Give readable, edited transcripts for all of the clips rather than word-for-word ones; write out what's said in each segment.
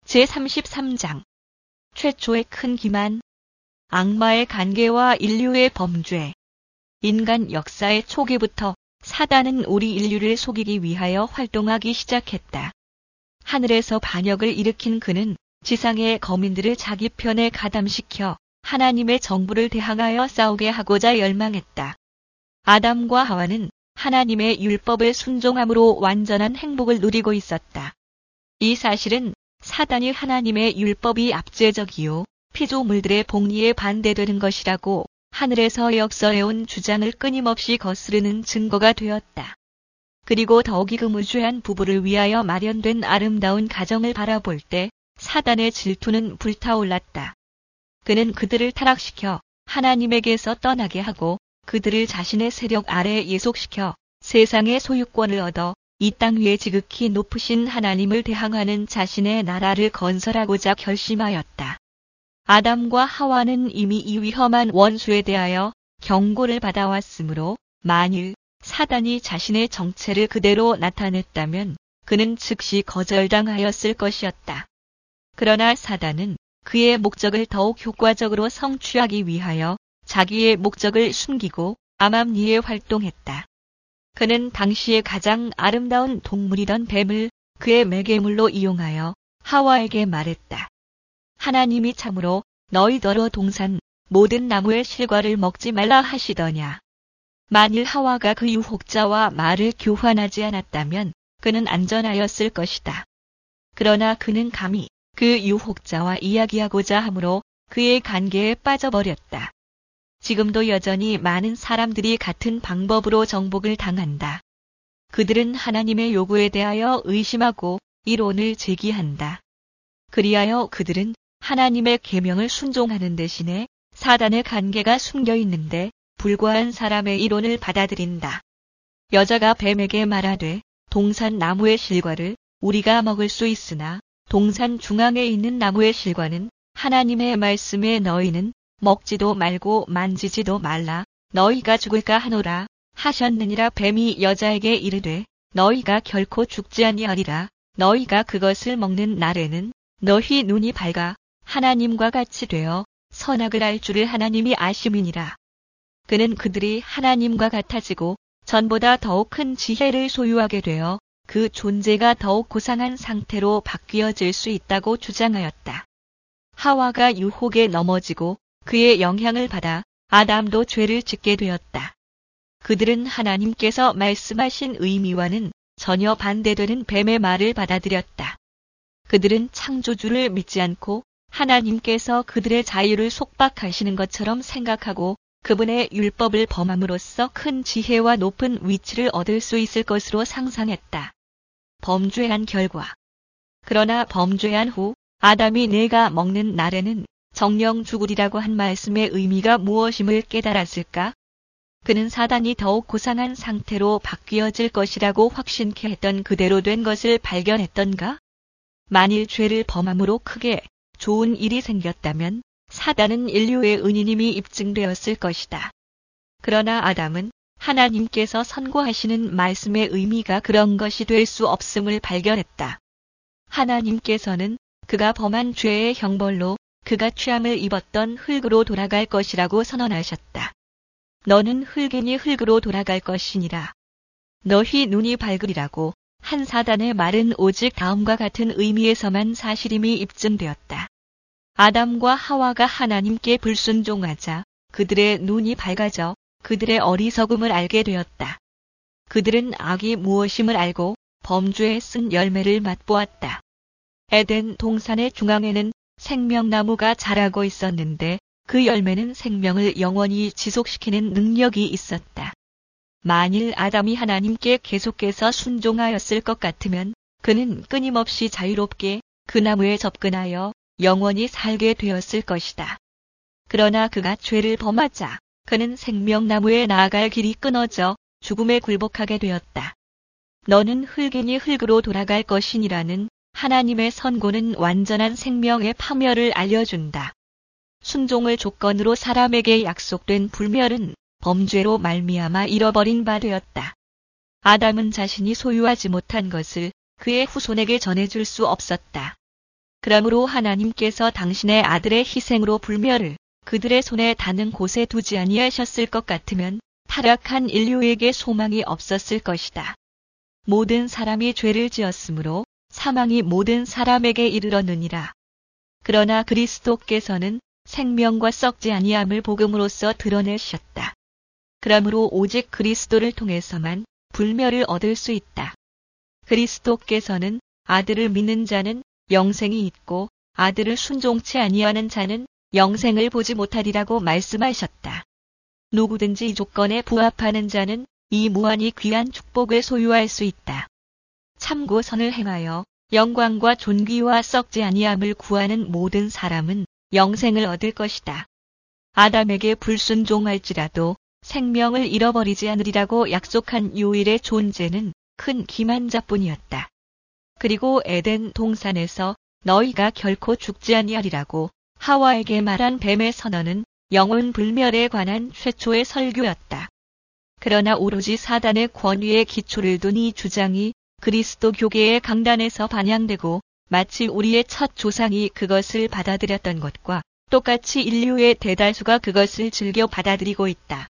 제33장 최초의 큰 기만. 악마의 관계와 인류의 범죄. 인간 역사의 초기부터 사단은 우리 인류를 속이기 위하여 활동하기 시작했다. 하늘에서 반역을 일으킨 그는 지상의 거민들을 자기 편에 가담시켜 하나님의 정부를 대항하여 싸우게 하고자 열망했다. 아담과 하와는 하나님의 율법을 순종함으로 완전한 행복을 누리고 있었다. 이 사실은 사단이 하나님의 율법이 압제적이요 피조물들의 복리에 반대되는 것이라고 하늘에서 역설해온 주장을 끊임없이 거스르는 증거가 되었다. 그리고 더욱이 그 무죄한 부부를 위하여 마련된 아름다운 가정을 바라볼 때 사단의 질투는 불타올랐다. 그는 그들을 타락시켜 하나님에게서 떠나게 하고 그들을 자신의 세력 아래에 예속시켜 세상의 소유권을 얻어 이 땅 위에 지극히 높으신 하나님을 대항하는 자신의 나라를 건설하고자 결심하였다. 아담과 하와는 이미 이 위험한 원수에 대하여 경고를 받아왔으므로 만일 사단이 자신의 정체를 그대로 나타냈다면 그는 즉시 거절당하였을 것이었다. 그러나 사단은 그의 목적을 더욱 효과적으로 성취하기 위하여 자기의 목적을 숨기고 암암리에 활동했다. 그는 당시에 가장 아름다운 동물이던 뱀을 그의 매개물로 이용하여 하와에게 말했다. 하나님이 참으로 너희더러 동산 모든 나무의 실과를 먹지 말라 하시더냐. 만일 하와가 그 유혹자와 말을 교환하지 않았다면 그는 안전하였을 것이다. 그러나 그는 감히 그 유혹자와 이야기하고자 하므로 그의 관계에 빠져버렸다. 지금도 여전히 많은 사람들이 같은 방법으로 정복을 당한다. 그들은 하나님의 요구에 대하여 의심하고 이론을 제기한다. 그리하여 그들은 하나님의 계명을 순종하는 대신에 사단의 관계가 숨겨 있는데 불과한 사람의 이론을 받아들인다. 여자가 뱀에게 말하되 동산 나무의 실과를 우리가 먹을 수 있으나 동산 중앙에 있는 나무의 실과는 하나님의 말씀에 너희는 먹지도 말고 만지지도 말라 너희가 죽을까 하노라 하셨느니라. 뱀이 여자에게 이르되 너희가 결코 죽지 아니하리라. 너희가 그것을 먹는 날에는 너희 눈이 밝아 하나님과 같이 되어 선악을 알 줄을 하나님이 아심이니라. 그는 그들이 하나님과 같아지고 전보다 더욱 큰 지혜를 소유하게 되어 그 존재가 더욱 고상한 상태로 바뀌어질 수 있다고 주장하였다. 하와가 유혹에 넘어지고 그의 영향을 받아 아담도 죄를 짓게 되었다. 그들은 하나님께서 말씀하신 의미와는 전혀 반대되는 뱀의 말을 받아들였다. 그들은 창조주를 믿지 않고 하나님께서 그들의 자유를 속박하시는 것처럼 생각하고 그분의 율법을 범함으로써 큰 지혜와 높은 위치를 얻을 수 있을 것으로 상상했다. 범죄한 결과. 그러나 범죄한 후 아담이 내가 먹는 날에는 정령 죽으리라고 한 말씀의 의미가 무엇임을 깨달았을까? 그는 사단이 더욱 고상한 상태로 바뀌어질 것이라고 확신케 했던 그대로 된 것을 발견했던가? 만일 죄를 범함으로 크게 좋은 일이 생겼다면 사단은 인류의 은인임이 입증되었을 것이다. 그러나 아담은 하나님께서 선고하시는 말씀의 의미가 그런 것이 될 수 없음을 발견했다. 하나님께서는 그가 범한 죄의 형벌로 그가 취함을 입었던 흙으로 돌아갈 것이라고 선언하셨다. 너는 흙이니 흙으로 돌아갈 것이니라. 너희 눈이 밝으리라고 한 사단의 말은 오직 다음과 같은 의미에서만 사실임이 입증되었다. 아담과 하와가 하나님께 불순종하자 그들의 눈이 밝아져 그들의 어리석음을 알게 되었다. 그들은 악이 무엇임을 알고 범죄에 쓴 열매를 맛보았다. 에덴 동산의 중앙에는 생명나무가 자라고 있었는데 그 열매는 생명을 영원히 지속시키는 능력이 있었다. 만일 아담이 하나님께 계속해서 순종하였을 것 같으면 그는 끊임없이 자유롭게 그 나무에 접근하여 영원히 살게 되었을 것이다. 그러나 그가 죄를 범하자 그는 생명나무에 나아갈 길이 끊어져 죽음에 굴복하게 되었다. 너는 흙이니 흙으로 돌아갈 것이니라는 하나님의 선고는 완전한 생명의 파멸을 알려준다. 순종을 조건으로 사람에게 약속된 불멸은 범죄로 말미암아 잃어버린 바 되었다. 아담은 자신이 소유하지 못한 것을 그의 후손에게 전해줄 수 없었다. 그러므로 하나님께서 당신의 아들의 희생으로 불멸을 그들의 손에 닿는 곳에 두지 아니하셨을 것 같으면 타락한 인류에게 소망이 없었을 것이다. 모든 사람이 죄를 지었으므로 사망이 모든 사람에게 이르렀느니라. 그러나 그리스도께서는 생명과 썩지 아니함을 복음으로써 드러내셨다. 그러므로 오직 그리스도를 통해서만 불멸을 얻을 수 있다. 그리스도께서는 아들을 믿는 자는 영생이 있고 아들을 순종치 아니하는 자는 영생을 보지 못하리라고 말씀하셨다. 누구든지 이 조건에 부합하는 자는 이 무한히 귀한 축복을 소유할 수 있다. 참고 선을 행하여 영광과 존귀와 썩지 아니함을 구하는 모든 사람은 영생을 얻을 것이다. 아담에게 불순종할지라도 생명을 잃어버리지 않으리라고 약속한 요일의 존재는 큰 기만자뿐이었다. 그리고 에덴 동산에서 너희가 결코 죽지 아니하리라고 하와에게 말한 뱀의 선언은 영혼 불멸에 관한 최초의 설교였다. 그러나 오로지 사단의 권위에 기초를 둔 이 주장이 그리스도 교계의 강단에서 반영되고 마치 우리의 첫 조상이 그것을 받아들였던 것과 똑같이 인류의 대다수가 그것을 즐겨 받아들이고 있다.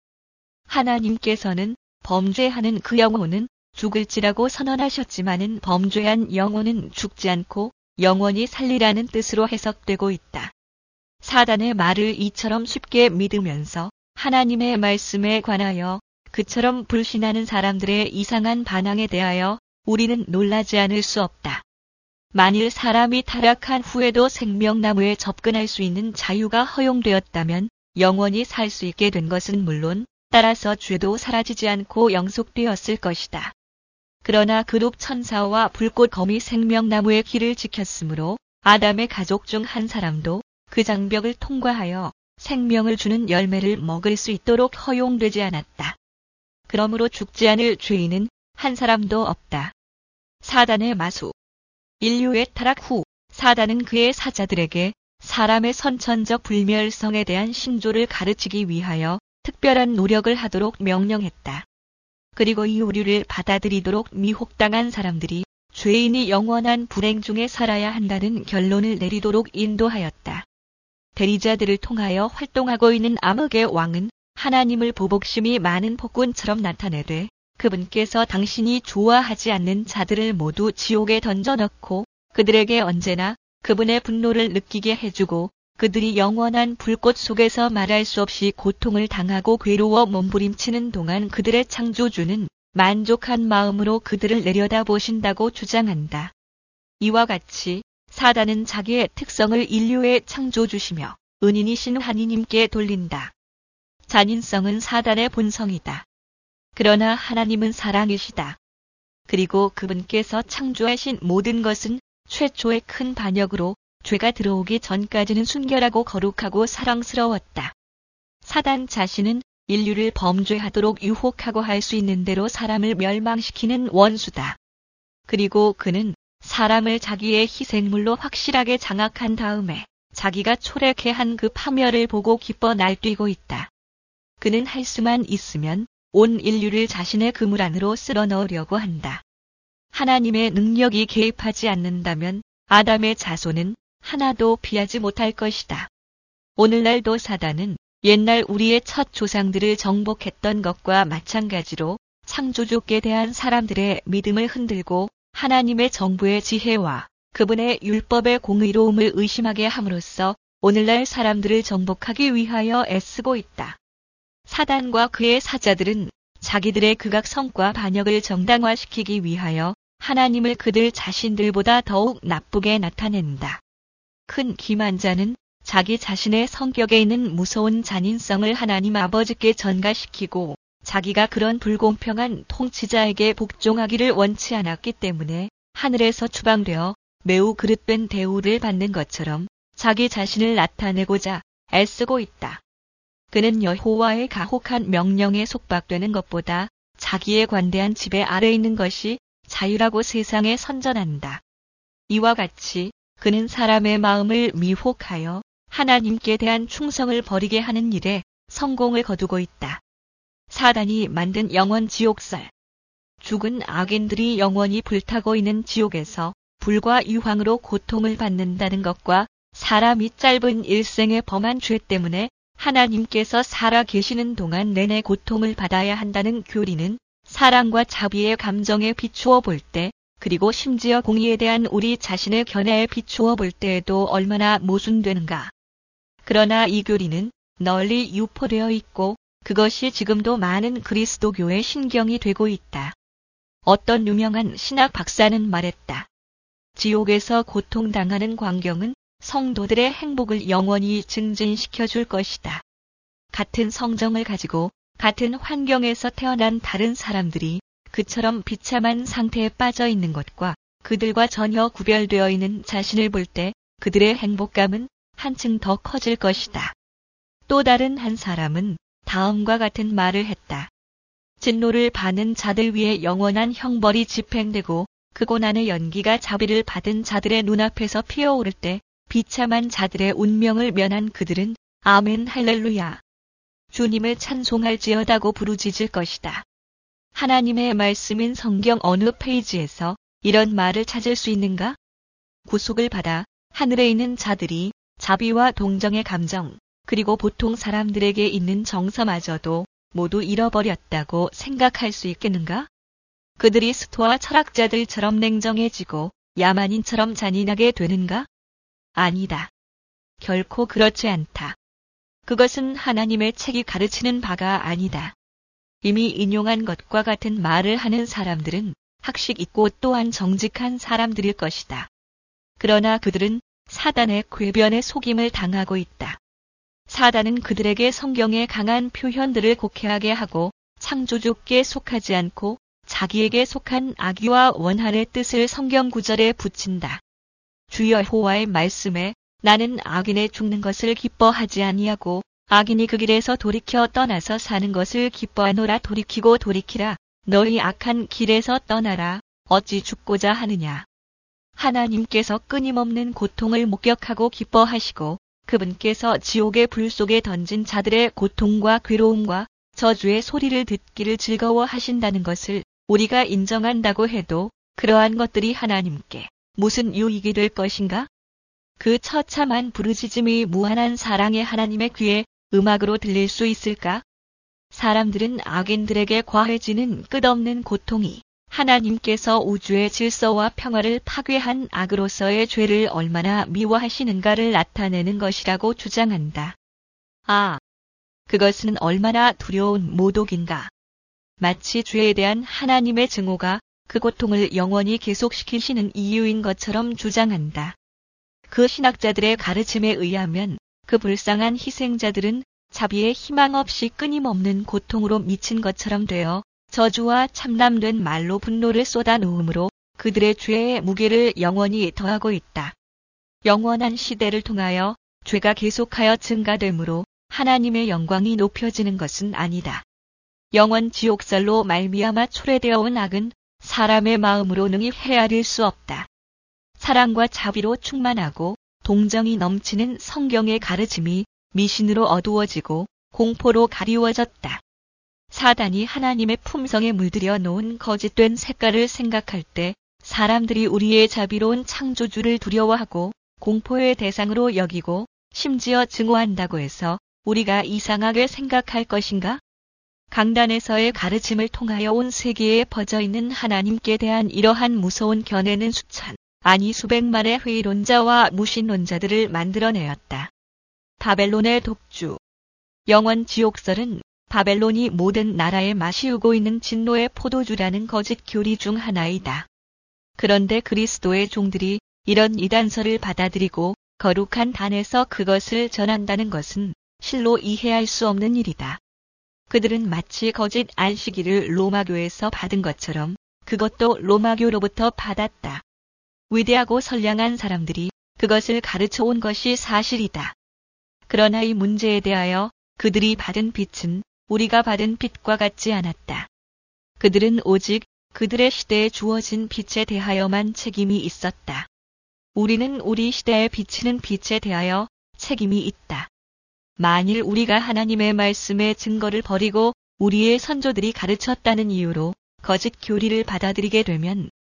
하나님께서는 범죄하는 그 영혼은 죽을지라고 선언하셨지만은 범죄한 영혼은 죽지 않고 영원히 살리라는 뜻으로 해석되고 있다. 사단의 말을 이처럼 쉽게 믿으면서 하나님의 말씀에 관하여 그처럼 불신하는 사람들의 이상한 반항에 대하여 우리는 놀라지 않을 수 없다. 만일 사람이 타락한 후에도 생명나무에 접근할 수 있는 자유가 허용되었다면 영원히 살 수 있게 된 것은 물론 따라서 죄도 사라지지 않고 영속되었을 것이다. 그러나 그룹 천사와 불꽃 검이 생명나무의 길을 지켰으므로 아담의 가족 중 한 사람도 그 장벽을 통과하여 생명을 주는 열매를 먹을 수 있도록 허용되지 않았다. 그러므로 죽지 않을 죄인은 한 사람도 없다. 사단의 마수. 인류의 타락 후 사단은 그의 사자들에게 사람의 선천적 불멸성에 대한 신조를 가르치기 위하여 특별한 노력을 하도록 명령했다. 그리고 이 오류를 받아들이도록 미혹당한 사람들이 죄인이 영원한 불행 중에 살아야 한다는 결론을 내리도록 인도하였다. 대리자들을 통하여 활동하고 있는 암흑의 왕은 하나님을 보복심이 많은 폭군처럼 나타내되 그분께서 당신이 좋아하지 않는 자들을 모두 지옥에 던져넣고 그들에게 언제나 그분의 분노를 느끼게 해주고 그들이 영원한 불꽃 속에서 말할 수 없이 고통을 당하고 괴로워 몸부림치는 동안 그들의 창조주는 만족한 마음으로 그들을 내려다보신다고 주장한다. 이와 같이 사단은 자기의 특성을 인류의 창조주시며 은인이신 하느님께 돌린다. 잔인성은 사단의 본성이다. 그러나 하나님은 사랑이시다. 그리고 그분께서 창조하신 모든 것은 최초의 큰 반역으로 죄가 들어오기 전까지는 순결하고 거룩하고 사랑스러웠다. 사단 자신은 인류를 범죄하도록 유혹하고 할 수 있는 대로 사람을 멸망시키는 원수다. 그리고 그는 사람을 자기의 희생물로 확실하게 장악한 다음에 자기가 초래케 한 그 파멸을 보고 기뻐 날뛰고 있다. 그는 할 수만 있으면 온 인류를 자신의 그물 안으로 쓸어 넣으려고 한다. 하나님의 능력이 개입하지 않는다면 아담의 자손은 하나도 피하지 못할 것이다. 오늘날도 사단은 옛날 우리의 첫 조상들을 정복했던 것과 마찬가지로 창조주께 대한 사람들의 믿음을 흔들고 하나님의 정부의 지혜와 그분의 율법의 공의로움을 의심하게 함으로써 오늘날 사람들을 정복하기 위하여 애쓰고 있다. 사단과 그의 사자들은 자기들의 극악성과 반역을 정당화시키기 위하여 하나님을 그들 자신들보다 더욱 나쁘게 나타낸다. 큰 기만자는 자기 자신의 성격에 있는 무서운 잔인성을 하나님 아버지께 전가시키고 자기가 그런 불공평한 통치자에게 복종하기를 원치 않았기 때문에 하늘에서 추방되어 매우 그릇된 대우를 받는 것처럼 자기 자신을 나타내고자 애쓰고 있다. 그는 여호와의 가혹한 명령에 속박되는 것보다 자기의 관대한 지배 아래 있는 것이 자유라고 세상에 선전한다. 이와 같이 그는 사람의 마음을 미혹하여 하나님께 대한 충성을 버리게 하는 일에 성공을 거두고 있다. 사단이 만든 영원 지옥설. 죽은 악인들이 영원히 불타고 있는 지옥에서 불과 유황으로 고통을 받는다는 것과 사람이 짧은 일생에 범한 죄 때문에 하나님께서 살아 계시는 동안 내내 고통을 받아야 한다는 교리는 사랑과 자비의 감정에 비추어 볼 때, 그리고 심지어 공의에 대한 우리 자신의 견해에 비추어 볼 때에도 얼마나 모순되는가. 그러나 이 교리는 널리 유포되어 있고 그것이 지금도 많은 그리스도교의 신경이 되고 있다. 어떤 유명한 신학 박사는 말했다. 지옥에서 고통당하는 광경은 성도들의 행복을 영원히 증진시켜 줄 것이다. 같은 성정을 가지고 같은 환경에서 태어난 다른 사람들이 그처럼 비참한 상태에 빠져 있는 것과 그들과 전혀 구별되어 있는 자신을 볼 때 그들의 행복감은 한층 더 커질 것이다. 또 다른 한 사람은 다음과 같은 말을 했다. 진노를 받는 자들 위에 영원한 형벌이 집행되고 그 고난의 연기가 자비를 받은 자들의 눈앞에서 피어오를 때 비참한 자들의 운명을 면한 그들은 아멘 할렐루야, 주님을 찬송할지어다고 부르짖을 것이다. 하나님의 말씀인 성경 어느 페이지에서 이런 말을 찾을 수 있는가? 구속을 받아 하늘에 있는 자들이 자비와 동정의 감정, 그리고 보통 사람들에게 있는 정서마저도 모두 잃어버렸다고 생각할 수 있겠는가? 그들이 스토아 철학자들처럼 냉정해지고 야만인처럼 잔인하게 되는가? 아니다. 결코 그렇지 않다. 그것은 하나님의 책이 가르치는 바가 아니다. 이미 인용한 것과 같은 말을 하는 사람들은 학식 있고 또한 정직한 사람들일 것이다. 그러나 그들은 사단의 궤변에 속임을 당하고 있다. 사단은 그들에게 성경의 강한 표현들을 곡해하게 하고 창조주께 속하지 않고 자기에게 속한 악의와 원한의 뜻을 성경 구절에 붙인다. 주 여호와의 말씀에 나는 악인의 죽는 것을 기뻐하지 아니하고 악인이 그 길에서 돌이켜 떠나서 사는 것을 기뻐하노라. 돌이키고 돌이키라. 너희 악한 길에서 떠나라. 어찌 죽고자 하느냐. 하나님께서 끊임없는 고통을 목격하고 기뻐하시고 그분께서 지옥의 불 속에 던진 자들의 고통과 괴로움과 저주의 소리를 듣기를 즐거워하신다는 것을 우리가 인정한다고 해도 그러한 것들이 하나님께 무슨 유익이 될 것인가? 그 처참한 부르짖음이 무한한 사랑의 하나님의 귀에 음악으로 들릴 수 있을까? 사람들은 악인들에게 과해지는 끝없는 고통이 하나님께서 우주의 질서와 평화를 파괴한 악으로서의 죄를 얼마나 미워하시는가를 나타내는 것이라고 주장한다. 아, 그것은 얼마나 두려운 모독인가. 마치 죄에 대한 하나님의 증오가 그 고통을 영원히 계속시키시는 이유인 것처럼 주장한다. 그 신학자들의 가르침에 의하면 그 불쌍한 희생자들은 자비의 희망 없이 끊임없는 고통으로 미친 것처럼 되어 저주와 참람된 말로 분노를 쏟아놓음으로 그들의 죄의 무게를 영원히 더하고 있다. 영원한 시대를 통하여 죄가 계속하여 증가되므로 하나님의 영광이 높여지는 것은 아니다. 영원 지옥살로 말미암아 초래되어 온 악은 사람의 마음으로 능히 헤아릴 수 없다. 사랑과 자비로 충만하고 동정이 넘치는 성경의 가르침이 미신으로 어두워지고 공포로 가리워졌다. 사단이 하나님의 품성에 물들여 놓은 거짓된 색깔을 생각할 때 사람들이 우리의 자비로운 창조주를 두려워하고 공포의 대상으로 여기고 심지어 증오한다고 해서 우리가 이상하게 생각할 것인가? 강단에서의 가르침을 통하여 온 세계에 퍼져있는 하나님께 대한 이러한 무서운 견해는 수천, 아니 수백만의 회의론자와 무신론자들을 만들어내었다. 바벨론의 독주. 영원 지옥설은 바벨론이 모든 나라에 마시우고 있는 진노의 포도주라는 거짓 교리 중 하나이다. 그런데 그리스도의 종들이 이런 이단설을 받아들이고 거룩한 단에서 그것을 전한다는 것은 실로 이해할 수 없는 일이다. 그들은 마치 거짓 안식일을 로마교에서 받은 것처럼 그것도 로마교로부터 받았다. 위대하고 선량한 사람들이 그것을 가르쳐 온 것이 사실이다. 그러나 이 문제에 대하여 그들이 받은 빛은 우리가 받은 빛과 같지 않았다. 그들은 오직 그들의 시대에 주어진 빛에 대하여만 책임이 있었다. 우리는 우리 시대에 비치는 빛에 대하여 책임이 있다. 만일 우리가 하나님의 말씀의 증거를 버리고 우리의 선조들이 가르쳤다는 이유로 거짓 교리를 받아들이게 되면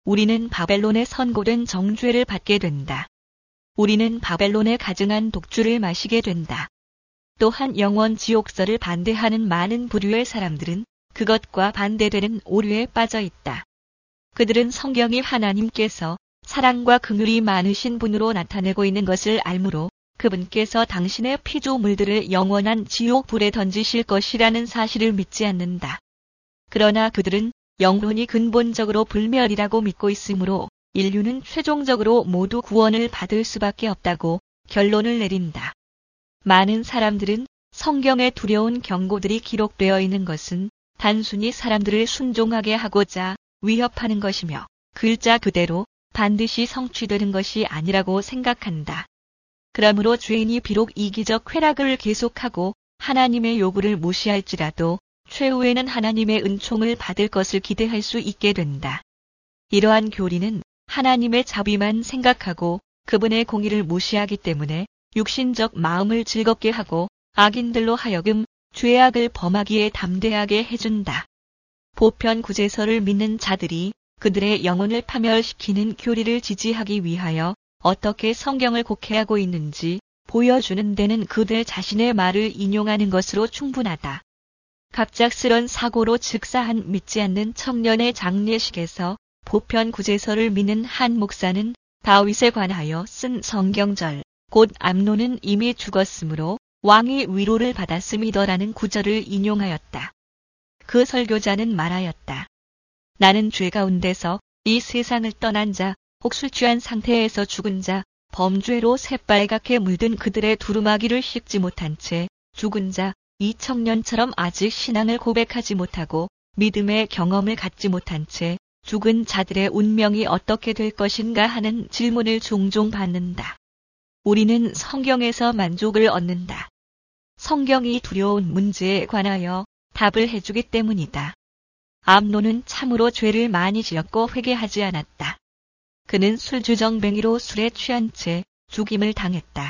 우리는 바벨론에 선고된 정죄를 받게 된다. 우리는 바벨론에 가증한 독주를 마시게 된다. 또한 영원 지옥설을 반대하는 많은 부류의 사람들은 그것과 반대되는 오류에 빠져 있다. 그들은 성경이 하나님께서 사랑과 긍휼이 많으신 분으로 나타내고 있는 것을 알므로 그분께서 당신의 피조물들을 영원한 지옥 불에 던지실 것이라는 사실을 믿지 않는다. 그러나 그들은 영혼이 근본적으로 불멸이라고 믿고 있으므로 인류는 최종적으로 모두 구원을 받을 수밖에 없다고 결론을 내린다. 많은 사람들은 성경에 두려운 경고들이 기록되어 있는 것은 단순히 사람들을 순종하게 하고자 위협하는 것이며 글자 그대로 반드시 성취되는 것이 아니라고 생각한다. 그러므로 죄인이 비록 이기적 쾌락을 계속하고 하나님의 요구를 무시할지라도 최후에는 하나님의 은총을 받을 것을 기대할 수 있게 된다. 이러한 교리는 하나님의 자비만 생각하고 그분의 공의를 무시하기 때문에 육신적 마음을 즐겁게 하고 악인들로 하여금 죄악을 범하기에 담대하게 해준다. 보편 구제설을 믿는 자들이 그들의 영혼을 파멸시키는 교리를 지지하기 위하여 어떻게 성경을 곡해하고 있는지 보여주는 데는 그들 자신의 말을 인용하는 것으로 충분하다. 갑작스런 사고로 즉사한 믿지 않는 청년의 장례식에서 보편 구제설을 믿는 한 목사는 다윗에 관하여 쓴 성경절, 곧 암논은 이미 죽었으므로 왕이 위로를 받았음이더라는 구절을 인용하였다. 그 설교자는 말하였다. 나는 죄 가운데서 이 세상을 떠난 자, 혹 술 취한 상태에서 죽은 자, 범죄로 새빨갛게 물든 그들의 두루마기를 씻지 못한 채 죽은 자, 이 청년처럼 아직 신앙을 고백하지 못하고 믿음의 경험을 갖지 못한 채 죽은 자들의 운명이 어떻게 될 것인가 하는 질문을 종종 받는다. 우리는 성경에서 만족을 얻는다. 성경이 두려운 문제에 관하여 답을 해주기 때문이다. 암논은 참으로 죄를 많이 지었고 회개하지 않았다. 그는 술주정뱅이로 술에 취한 채 죽임을 당했다.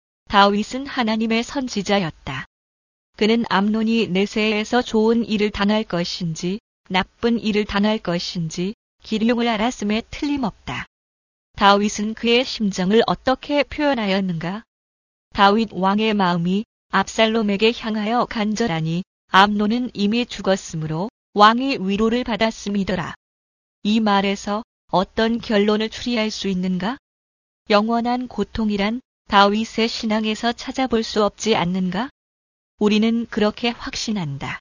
다윗은 하나님의 선지자였다. 그는 암논이 내세에서 좋은 일을 당할 것인지 나쁜 일을 당할 것인지 기륭을 알았음에 틀림없다. 다윗은 그의 심정을 어떻게 표현하였는가? 다윗 왕의 마음이 압살롬에게 향하여 간절하니 암논은 이미 죽었으므로 왕이 위로를 받았음이더라. 이 말에서 어떤 결론을 추리할 수 있는가? 영원한 고통이란 다윗의 신앙에서 찾아볼 수 없지 않는가? 우리는 그렇게 확신한다.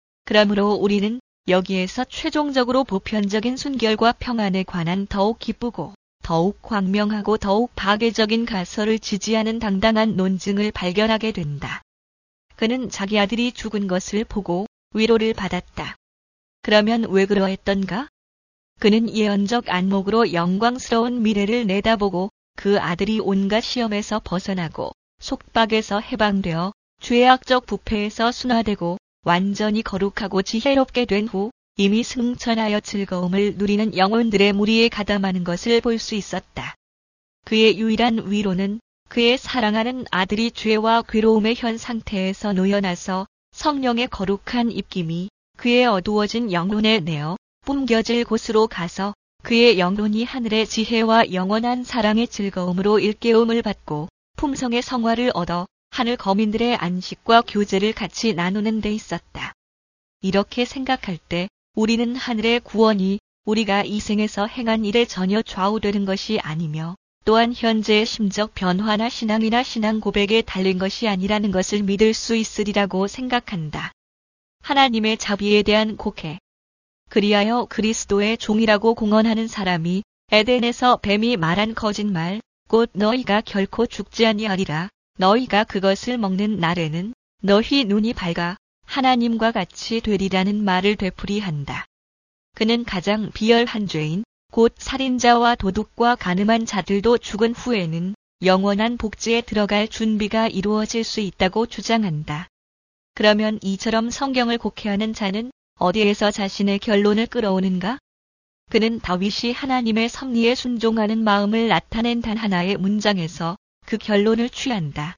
그러므로 우리는 여기에서 최종적으로 보편적인 순결과 평안에 관한 더욱 기쁘고 더욱 광명하고 더욱 파괴적인 가설을 지지하는 당당한 논증을 발견하게 된다. 그는 자기 아들이 죽은 것을 보고 위로를 받았다. 그러면 왜 그러했던가? 그는 예언적 안목으로 영광스러운 미래를 내다보고 그 아들이 온갖 시험에서 벗어나고 속박에서 해방되어 죄악적 부패에서 순화되고 완전히 거룩하고 지혜롭게 된 후 이미 승천하여 즐거움을 누리는 영혼들의 무리에 가담하는 것을 볼 수 있었다. 그의 유일한 위로는 그의 사랑하는 아들이 죄와 괴로움의 현 상태에서 놓여나서 성령의 거룩한 입김이 그의 어두워진 영혼에 내어 뿜겨질 곳으로 가서 그의 영혼이 하늘의 지혜와 영원한 사랑의 즐거움으로 일깨움을 받고 품성의 성화를 얻어 하늘 거민들의 안식과 교제를 같이 나누는 데 있었다. 이렇게 생각할 때 우리는 하늘의 구원이 우리가 이 생에서 행한 일에 전혀 좌우되는 것이 아니며 또한 현재의 심적 변화나 신앙이나 신앙 고백에 달린 것이 아니라는 것을 믿을 수 있으리라고 생각한다. 하나님의 자비에 대한 곡해. 그리하여 그리스도의 종이라고 공언하는 사람이 에덴에서 뱀이 말한 거짓말, 곧 너희가 결코 죽지 아니하리라. 너희가 그것을 먹는 날에는 너희 눈이 밝아 하나님과 같이 되리라는 말을 되풀이한다. 그는 가장 비열한 죄인, 곧 살인자와 도둑과 간음한 자들도 죽은 후에는 영원한 복지에 들어갈 준비가 이루어질 수 있다고 주장한다. 그러면 이처럼 성경을 곡해하는 자는 어디에서 자신의 결론을 끌어오는가? 그는 다윗이 하나님의 섭리에 순종하는 마음을 나타낸 단 하나의 문장에서 그 결론을 취한다.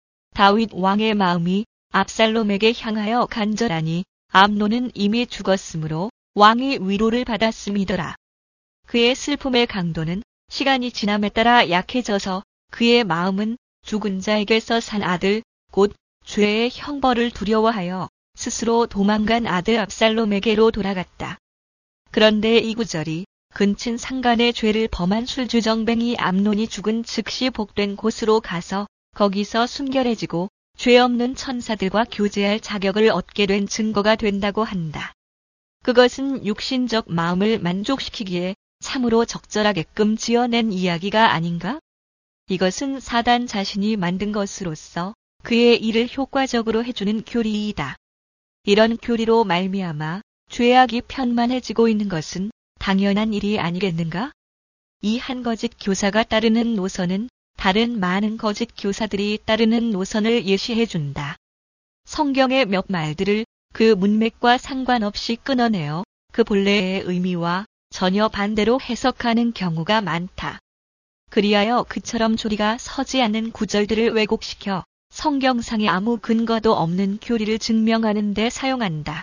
다윗 왕의 마음이 압살롬에게 향하여 간절하니 암논은 이미 죽었으므로 왕이 위로를 받았음이더라. 그의 슬픔의 강도는 시간이 지남에 따라 약해져서 그의 마음은 죽은 자에게서 산 아들, 곧 죄의 형벌을 두려워하여 스스로 도망간 아들 압살롬에게로 돌아갔다. 그런데 이 구절이 근친 상간의 죄를 범한 술주정뱅이 암논이 죽은 즉시 복된 곳으로 가서 거기서 순결해지고 죄 없는 천사들과 교제할 자격을 얻게 된 증거가 된다고 한다. 그것은 육신적 마음을 만족시키기에 참으로 적절하게끔 지어낸 이야기가 아닌가? 이것은 사단 자신이 만든 것으로서 그의 일을 효과적으로 해주는 교리이다. 이런 교리로 말미암아 죄악이 편만해지고 있는 것은 당연한 일이 아니겠는가? 이 한 거짓 교사가 따르는 노선은 다른 많은 거짓 교사들이 따르는 노선을 예시해준다. 성경의 몇 말들을 그 문맥과 상관없이 끊어내어 그 본래의 의미와 전혀 반대로 해석하는 경우가 많다. 그리하여 그처럼 조리가 서지 않는 구절들을 왜곡시켜 성경상에 아무 근거도 없는 교리를 증명하는 데 사용한다.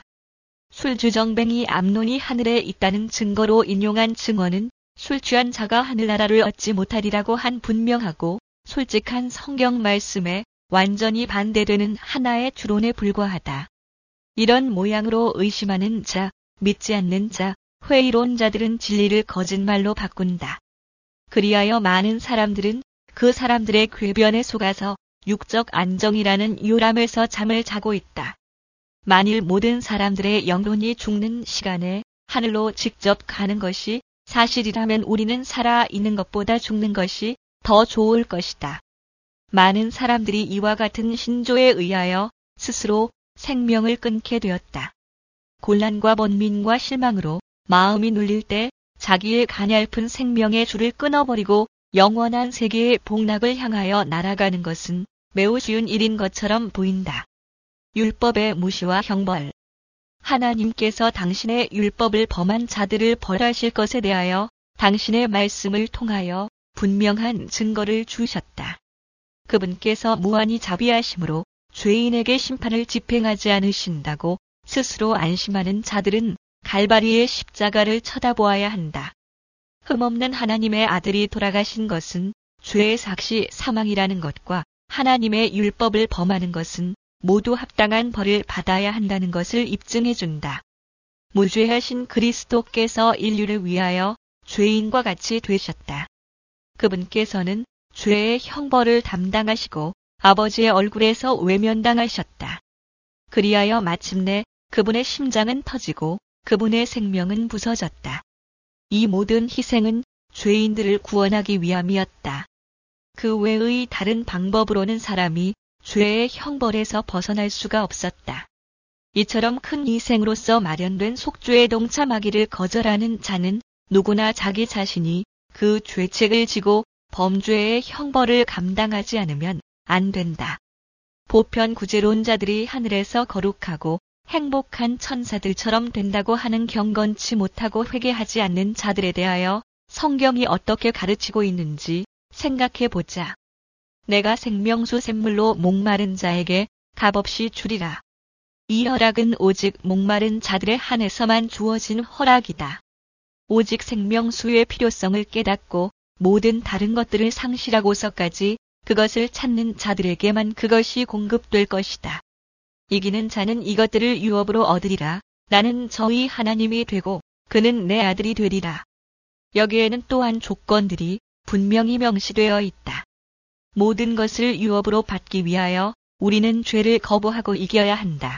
술주정뱅이 암논이 하늘에 있다는 증거로 인용한 증언은 술 취한 자가 하늘나라를 얻지 못하리라고 한 분명하고 솔직한 성경 말씀에 완전히 반대되는 하나의 추론에 불과하다. 이런 모양으로 의심하는 자, 믿지 않는 자, 회의론자들은 진리를 거짓말로 바꾼다. 그리하여 많은 사람들은 그 사람들의 궤변에 속아서 육적 안정이라는 요람에서 잠을 자고 있다. 만일 모든 사람들의 영혼이 죽는 시간에 하늘로 직접 가는 것이 사실이라면 우리는 살아 있는 것보다 죽는 것이 더 좋을 것이다. 많은 사람들이 이와 같은 신조에 의하여 스스로 생명을 끊게 되었다. 곤란과 번민과 실망으로 마음이 눌릴 때 자기의 가냘픈 생명의 줄을 끊어버리고 영원한 세계의 복락을 향하여 날아가는 것은 매우 쉬운 일인 것처럼 보인다. 율법의 무시와 형벌. 하나님께서 당신의 율법을 범한 자들을 벌하실 것에 대하여 당신의 말씀을 통하여 분명한 증거를 주셨다. 그분께서 무한히 자비하심으로 죄인에게 심판을 집행하지 않으신다고 스스로 안심하는 자들은 갈바리의 십자가를 쳐다보아야 한다. 흠없는 하나님의 아들이 돌아가신 것은 죄의 삭시 사망이라는 것과 하나님의 율법을 범하는 것은 모두 합당한 벌을 받아야 한다는 것을 입증해준다. 무죄하신 그리스도께서 인류를 위하여 죄인과 같이 되셨다. 그분께서는 죄의 형벌을 담당하시고 아버지의 얼굴에서 외면당하셨다. 그리하여 마침내 그분의 심장은 터지고 그분의 생명은 부서졌다. 이 모든 희생은 죄인들을 구원하기 위함이었다. 그 외의 다른 방법으로는 사람이 죄의 형벌에서 벗어날 수가 없었다. 이처럼 큰 희생으로서 마련된 속죄에 동참하기를 거절하는 자는 누구나 자기 자신이 그 죄책을 지고 범죄의 형벌을 감당하지 않으면 안 된다. 보편 구제론자들이 하늘에서 거룩하고 행복한 천사들처럼 된다고 하는 경건치 못하고 회개하지 않는 자들에 대하여 성경이 어떻게 가르치고 있는지 생각해 보자. 내가 생명수 샘물로 목마른 자에게 값없이 주리라. 이 허락은 오직 목마른 자들의 한해서만 주어진 허락이다. 오직 생명수의 필요성을 깨닫고 모든 다른 것들을 상실하고서까지 그것을 찾는 자들에게만 그것이 공급될 것이다. 이기는 자는 이것들을 유업으로 얻으리라. 나는 저희 하나님이 되고 그는 내 아들이 되리라. 여기에는 또한 조건들이 분명히 명시되어 있다. 모든 것을 유업으로 받기 위하여 우리는 죄를 거부하고 이겨야 한다.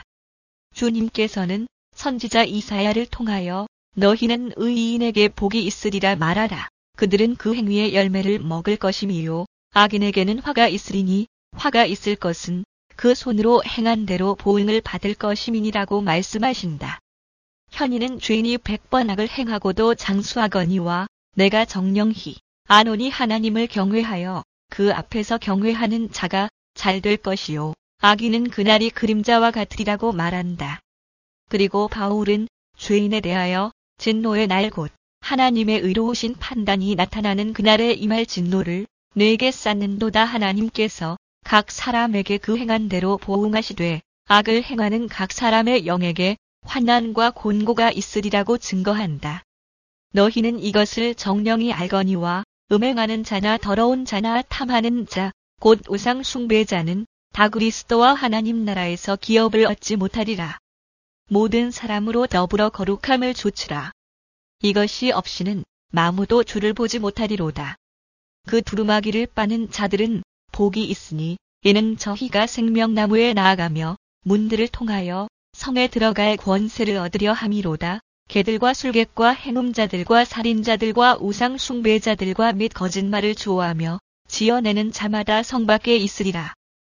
주님께서는 선지자 이사야를 통하여 너희는 의인에게 복이 있으리라 말하라. 그들은 그 행위의 열매를 먹을 것이미요. 악인에게는 화가 있으리니 화가 있을 것은 그 손으로 행한 대로 보응을 받을 것임이니라고 말씀하신다. 현이는 죄인이 100번 악을 행하고도 장수하거니와 내가 정령히 아노니 하나님을 경외하여 그 앞에서 경외하는 자가 잘 될 것이요. 악인은 그날이 그림자와 같으리라고 말한다. 그리고 바울은 죄인에 대하여 진노의 날 곧 하나님의 의로우신 판단이 나타나는 그날에 임할 진노를 내게 쌓는도다. 하나님께서 각 사람에게 그 행한 대로 보응하시되 악을 행하는 각 사람의 영에게 환난과 곤고가 있으리라고 증거한다. 너희는 이것을 정령이 알거니와 음행하는 자나 더러운 자나 탐하는 자, 곧 우상 숭배자는 다 그리스도와 하나님 나라에서 기업을 얻지 못하리라. 모든 사람으로 더불어 거룩함을 좇으라. 이것이 없이는 마무도 주를 보지 못하리로다. 그 두루마기를 빠는 자들은 복이 있으니 이는 저희가 생명나무에 나아가며 문들을 통하여 성에 들어갈 권세를 얻으려 함이로다. 개들과 술객과 행음자들과 살인자들과 우상 숭배자들과 및 거짓말을 좋아하며 지어내는 자마다 성 밖에 있으리라.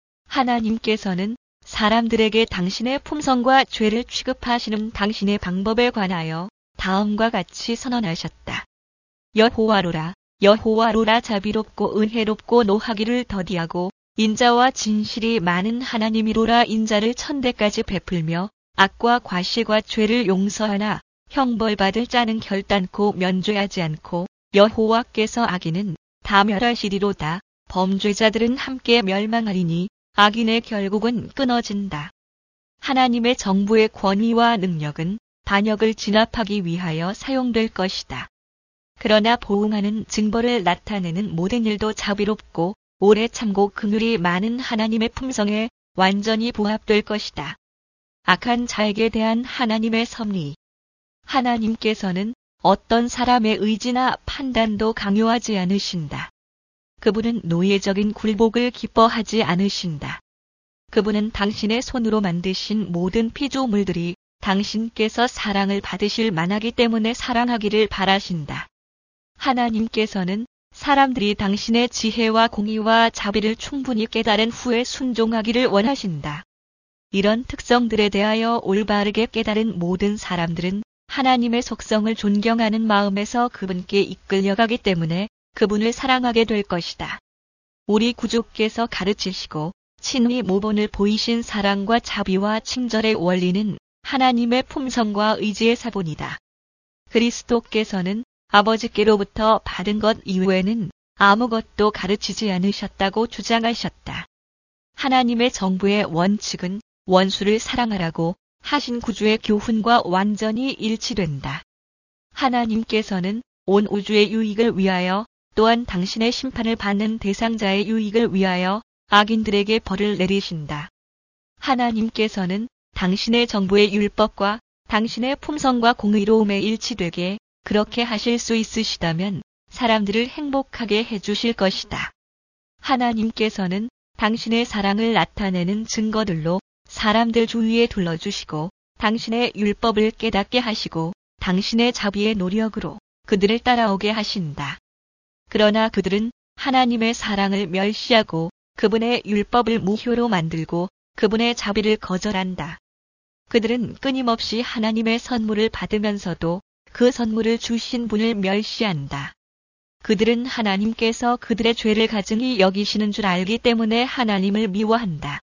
하나님께서는 사람들에게 당신의 품성과 죄를 취급하시는 당신의 방법에 관하여 다음과 같이 선언하셨다. 여호와로라, 여호와로라 자비롭고 은혜롭고 노하기를 더디하고 인자와 진실이 많은 하나님이로라. 인자를 천대까지 베풀며 악과 과실과 죄를 용서하나 형벌받을 자는 결단코 면죄하지 않고 여호와께서 악인은 다 멸하시리로다. 범죄자들은 함께 멸망하리니 악인의 결국은 끊어진다. 하나님의 정부의 권위와 능력은 반역을 진압하기 위하여 사용될 것이다. 그러나 보응하는 징벌을 나타내는 모든 일도 자비롭고 오래 참고 긍휼이 많은 하나님의 품성에 완전히 부합될 것이다. 악한 자에게 대한 하나님의 섭리. 하나님께서는 어떤 사람의 의지나 판단도 강요하지 않으신다. 그분은 노예적인 굴복을 기뻐하지 않으신다. 그분은 당신의 손으로 만드신 모든 피조물들이 당신께서 사랑을 받으실 만하기 때문에 사랑하기를 바라신다. 하나님께서는 사람들이 당신의 지혜와 공의와 자비를 충분히 깨달은 후에 순종하기를 원하신다. 이런 특성들에 대하여 올바르게 깨달은 모든 사람들은 하나님의 속성을 존경하는 마음에서 그분께 이끌려가기 때문에 그분을 사랑하게 될 것이다. 우리 구주께서 가르치시고 친히 모본을 보이신 사랑과 자비와 친절의 원리는 하나님의 품성과 의지의 사본이다. 그리스도께서는 아버지께로부터 받은 것 이외에는 아무것도 가르치지 않으셨다고 주장하셨다. 하나님의 정부의 원칙은 원수를 사랑하라고 하신 구주의 교훈과 완전히 일치된다. 하나님께서는 온 우주의 유익을 위하여 또한 당신의 심판을 받는 대상자의 유익을 위하여 악인들에게 벌을 내리신다. 하나님께서는 당신의 정부의 율법과 당신의 품성과 공의로움에 일치되게 그렇게 하실 수 있으시다면 사람들을 행복하게 해주실 것이다. 하나님께서는 당신의 사랑을 나타내는 증거들로 사람들 주위에 둘러주시고 당신의 율법을 깨닫게 하시고 당신의 자비의 노력으로 그들을 따라오게 하신다. 그러나 그들은 하나님의 사랑을 멸시하고 그분의 율법을 무효로 만들고 그분의 자비를 거절한다. 그들은 끊임없이 하나님의 선물을 받으면서도 그 선물을 주신 분을 멸시한다. 그들은 하나님께서 그들의 죄를 가증히 여기시는 줄 알기 때문에 하나님을 미워한다.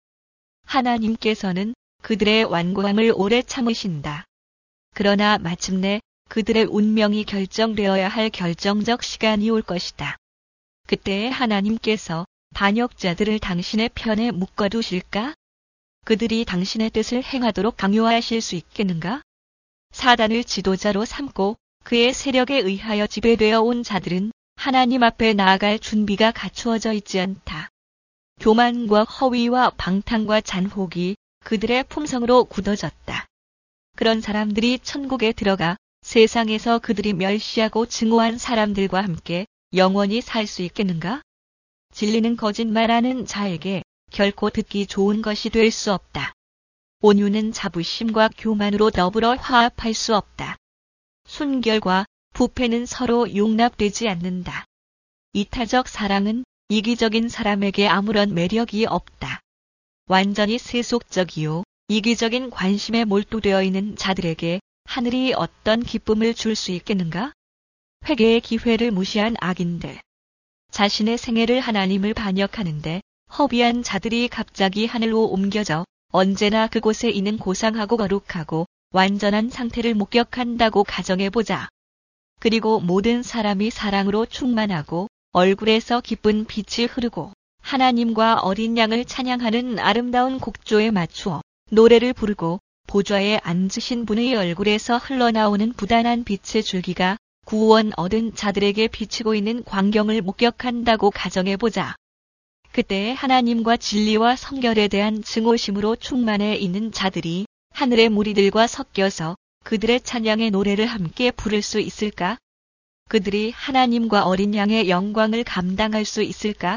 하나님께서는 그들의 완고함을 오래 참으신다. 그러나 마침내 그들의 운명이 결정되어야 할 결정적 시간이 올 것이다. 그때에 하나님께서 반역자들을 당신의 편에 묶어두실까? 그들이 당신의 뜻을 행하도록 강요하실 수 있겠는가? 사단을 지도자로 삼고 그의 세력에 의하여 지배되어 온 자들은 하나님 앞에 나아갈 준비가 갖추어져 있지 않다. 교만과 허위와 방탕과 잔혹이 그들의 품성으로 굳어졌다. 그런 사람들이 천국에 들어가 세상에서 그들이 멸시하고 증오한 사람들과 함께 영원히 살 수 있겠는가? 진리는 거짓말하는 자에게 결코 듣기 좋은 것이 될 수 없다. 온유는 자부심과 교만으로 더불어 화합할 수 없다. 순결과 부패는 서로 용납되지 않는다. 이타적 사랑은 이기적인 사람에게 아무런 매력이 없다. 완전히 세속적이요 이기적인 관심에 몰두되어 있는 자들에게 하늘이 어떤 기쁨을 줄 수 있겠는가? 회개의 기회를 무시한 악인들. 자신의 생애를 하나님을 반역하는데 허비한 자들이 갑자기 하늘로 옮겨져 언제나 그곳에 있는 고상하고 거룩하고 완전한 상태를 목격한다고 가정해보자. 그리고 모든 사람이 사랑으로 충만하고 얼굴에서 기쁜 빛이 흐르고 하나님과 어린 양을 찬양하는 아름다운 곡조에 맞추어 노래를 부르고 보좌에 앉으신 분의 얼굴에서 흘러나오는 부단한 빛의 줄기가 구원 얻은 자들에게 비치고 있는 광경을 목격한다고 가정해보자. 그때 하나님과 진리와 성결에 대한 증오심으로 충만해 있는 자들이 하늘의 무리들과 섞여서 그들의 찬양의 노래를 함께 부를 수 있을까? 그들이 하나님과 어린 양의 영광을 감당할 수 있을까?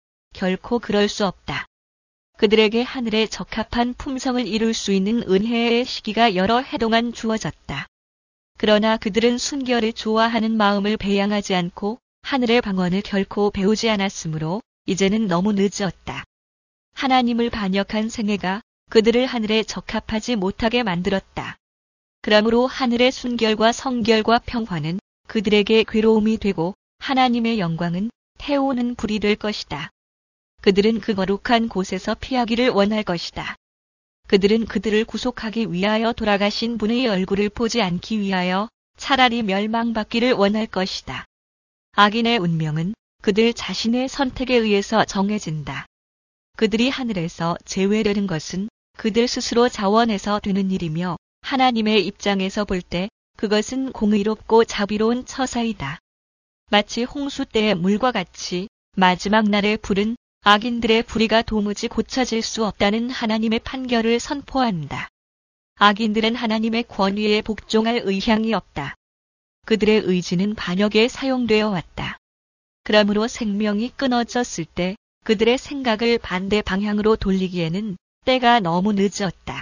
결코 그럴 수 없다. 그들에게 하늘에 적합한 품성을 이룰 수 있는 은혜의 시기가 여러 해 동안 주어졌다. 그러나 그들은 순결을 좋아하는 마음을 배양하지 않고 하늘의 방언을 결코 배우지 않았으므로 이제는 너무 늦었다. 하나님을 반역한 생애가 그들을 하늘에 적합하지 못하게 만들었다. 그러므로 하늘의 순결과 성결과 평화는 그들에게 괴로움이 되고 하나님의 영광은 태우는 불이 될 것이다. 그들은 그 거룩한 곳에서 피하기를 원할 것이다. 그들은 그들을 구속하기 위하여 돌아가신 분의 얼굴을 보지 않기 위하여 차라리 멸망받기를 원할 것이다. 악인의 운명은 그들 자신의 선택에 의해서 정해진다. 그들이 하늘에서 제외되는 것은 그들 스스로 자원해서 되는 일이며 하나님의 입장에서 볼 때 그것은 공의롭고 자비로운 처사이다. 마치 홍수 때의 물과 같이 마지막 날의 불은 악인들의 불의가 도무지 고쳐질 수 없다는 하나님의 판결을 선포한다. 악인들은 하나님의 권위에 복종할 의향이 없다. 그들의 의지는 반역에 사용되어 왔다. 그러므로 생명이 끊어졌을 때 그들의 생각을 반대 방향으로 돌리기에는 때가 너무 늦었다.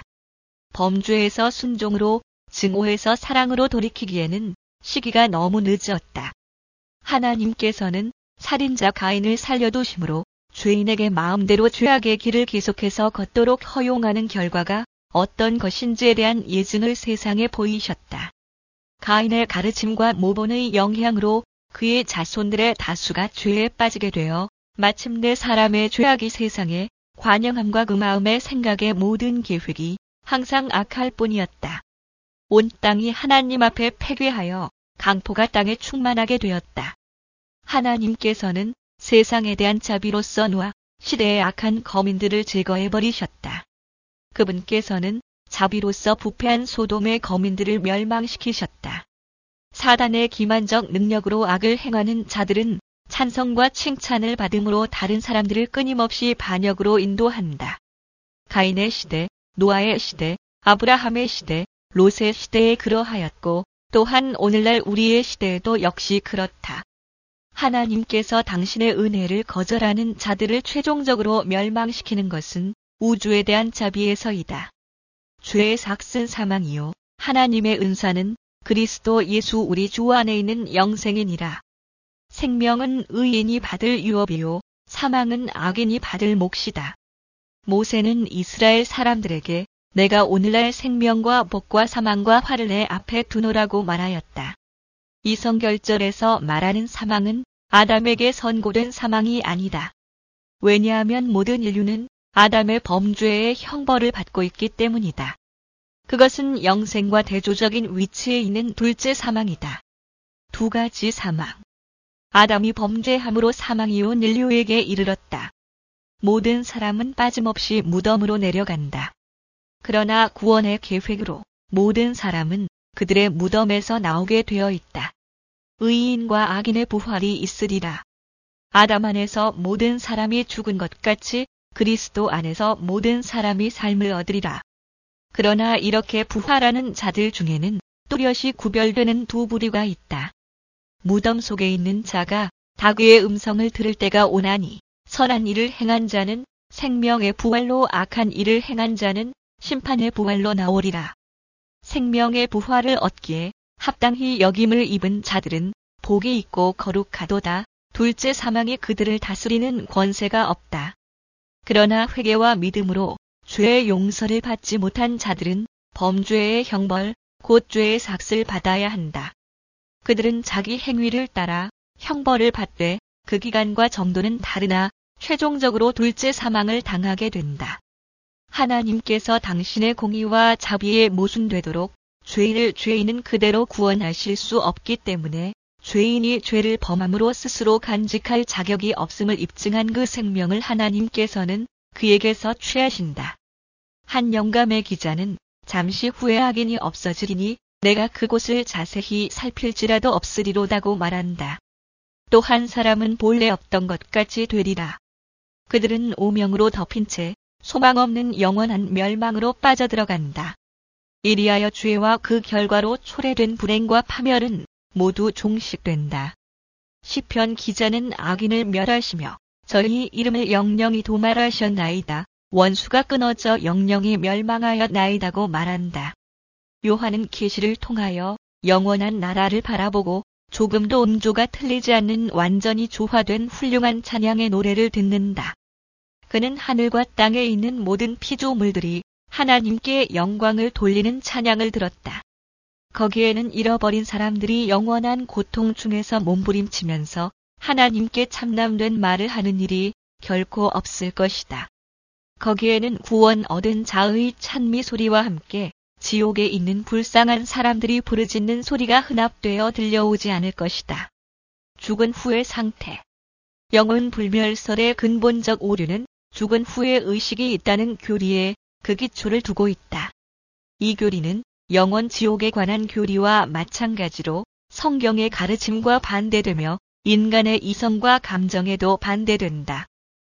범죄에서 순종으로, 증오에서 사랑으로 돌이키기에는 시기가 너무 늦었다. 하나님께서는 살인자 가인을 살려두심으로 죄인에게 마음대로 죄악의 길을 계속해서 걷도록 허용하는 결과가 어떤 것인지에 대한 예증을 세상에 보이셨다. 가인의 가르침과 모본의 영향으로 그의 자손들의 다수가 죄에 빠지게 되어 마침내 사람의 죄악이 세상에 관영함과 그 마음의 생각의 모든 계획이 항상 악할 뿐이었다. 온 땅이 하나님 앞에 패괴하여 강포가 땅에 충만하게 되었다. 하나님께서는 세상에 대한 자비로서 노아 시대의 악한 거민들을 제거해버리셨다. 그분께서는 자비로서 부패한 소돔의 거민들을 멸망시키셨다. 사단의 기만적 능력으로 악을 행하는 자들은 찬성과 칭찬을 받음으로 다른 사람들을 끊임없이 반역으로 인도한다. 가인의 시대, 노아의 시대, 아브라함의 시대, 롯의 시대에 그러하였고 또한 오늘날 우리의 시대에도 역시 그렇다. 하나님께서 당신의 은혜를 거절하는 자들을 최종적으로 멸망시키는 것은 우주에 대한 자비에서이다. 죄의 삭슨 사망이요 하나님의 은사는 그리스도 예수 우리 주 안에 있는 영생이니라. 생명은 의인이 받을 유업이요 사망은 악인이 받을 몫이다. 모세는 이스라엘 사람들에게 내가 오늘날 생명과 복과 사망과 화를 내 앞에 두노라고 말하였다. 이 성결절에서 말하는 사망은 아담에게 선고된 사망이 아니다. 왜냐하면 모든 인류는 아담의 범죄의 형벌을 받고 있기 때문이다. 그것은 영생과 대조적인 위치에 있는 둘째 사망이다. 두 가지 사망. 아담이 범죄함으로 사망이 온 인류에게 이르렀다. 모든 사람은 빠짐없이 무덤으로 내려간다. 그러나 구원의 계획으로 모든 사람은 그들의 무덤에서 나오게 되어 있다. 의인과 악인의 부활이 있으리라. 아담 안에서 모든 사람이 죽은 것 같이 그리스도 안에서 모든 사람이 삶을 얻으리라. 그러나 이렇게 부활하는 자들 중에는 또렷이 구별되는 두 부류가 있다. 무덤 속에 있는 자가 다귀의 음성을 들을 때가 오나니 선한 일을 행한 자는 생명의 부활로 악한 일을 행한 자는 심판의 부활로 나오리라. 생명의 부활을 얻기에 합당히 여김을 입은 자들은 복이 있고 거룩하도다. 둘째 사망이 그들을 다스리는 권세가 없다. 그러나 회개와 믿음으로 죄의 용서를 받지 못한 자들은 범죄의 형벌, 곧 죄의 삭슬 받아야 한다. 그들은 자기 행위를 따라 형벌을 받되 그 기간과 정도는 다르나 최종적으로 둘째 사망을 당하게 된다. 하나님께서 당신의 공의와 자비에 모순되도록 죄인을 죄인은 그대로 구원하실 수 없기 때문에 죄인이 죄를 범함으로 스스로 간직할 자격이 없음을 입증한 그 생명을 하나님께서는 그에게서 취하신다. 한 영감의 기자는 잠시 후에 악인이 없어지리니 내가 그곳을 자세히 살필지라도 없으리로다고 말한다. 또 한 사람은 본래 없던 것 같이 되리라. 그들은 오명으로 덮인 채 소망 없는 영원한 멸망으로 빠져들어간다. 이리하여 죄와 그 결과로 초래된 불행과 파멸은 모두 종식된다. 시편 기자는 악인을 멸하시며 저희 이름을 영영히 도말하셨나이다. 원수가 끊어져 영영히 멸망하였나이다고 말한다. 요한은 계시를 통하여 영원한 나라를 바라보고 조금도 음조가 틀리지 않는 완전히 조화된 훌륭한 찬양의 노래를 듣는다. 그는 하늘과 땅에 있는 모든 피조물들이 하나님께 영광을 돌리는 찬양을 들었다. 거기에는 잃어버린 사람들이 영원한 고통 중에서 몸부림치면서 하나님께 참남된 말을 하는 일이 결코 없을 것이다. 거기에는 구원 얻은 자의 찬미 소리와 함께 지옥에 있는 불쌍한 사람들이 부르짖는 소리가 혼합되어 들려오지 않을 것이다. 죽은 후의 상태. 영혼 불멸설의 근본적 오류는 죽은 후에 의식이 있다는 교리에 그 기초를 두고 있다. 이 교리는 영원 지옥에 관한 교리와 마찬가지로 성경의 가르침과 반대되며 인간의 이성과 감정에도 반대된다.